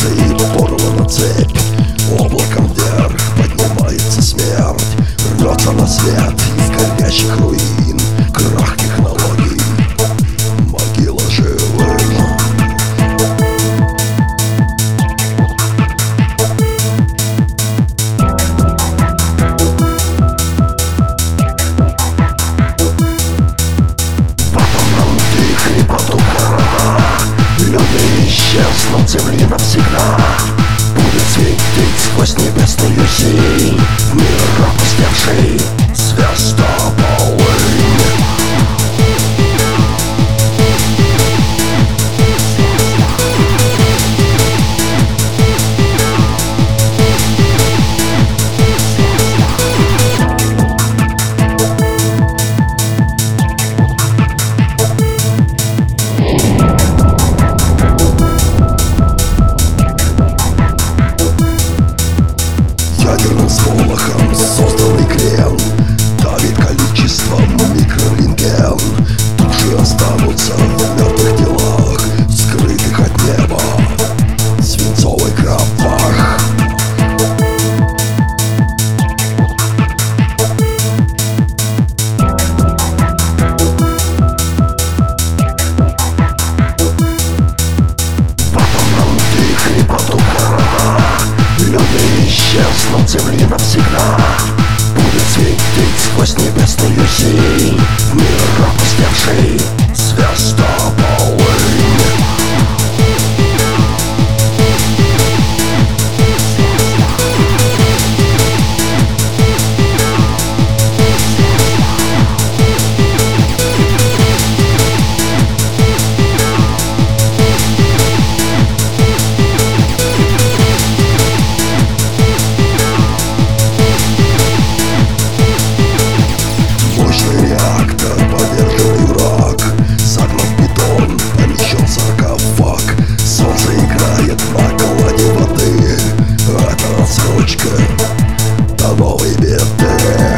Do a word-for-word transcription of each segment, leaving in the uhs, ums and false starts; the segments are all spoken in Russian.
стоит порвана цепь. Облаком вверх поднимается смерть. Рвется на свет из горящих руин. Крах технологий, могила живых. Люди исчезнут земли навсегда. Будет светить сквозь небесную синь в мир опустевший звездополынь. Ядерным сполохом созданный крен давит количеством микрорентген. Души останутся в мертвых телах, скрытых от неба в свинцовых гробах. В атомном вихре падут города. Люди исчезнут земли навсегда. Будет светить сквозь небесную синь в мир опустевший звездополынь. Реактор, поверженный враг, загнан в бетон, помещен саркофаг. Солнце играет на глади воды. Это рассрочка до новой беды.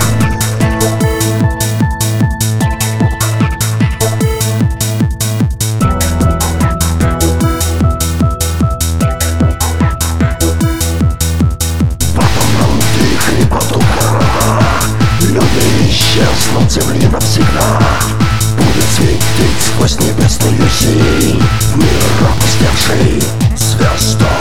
В атомном вихре падут города. Люди исчезнут земли навсегда. Будет светить сквозь небесную синь в мир опустевший звезд.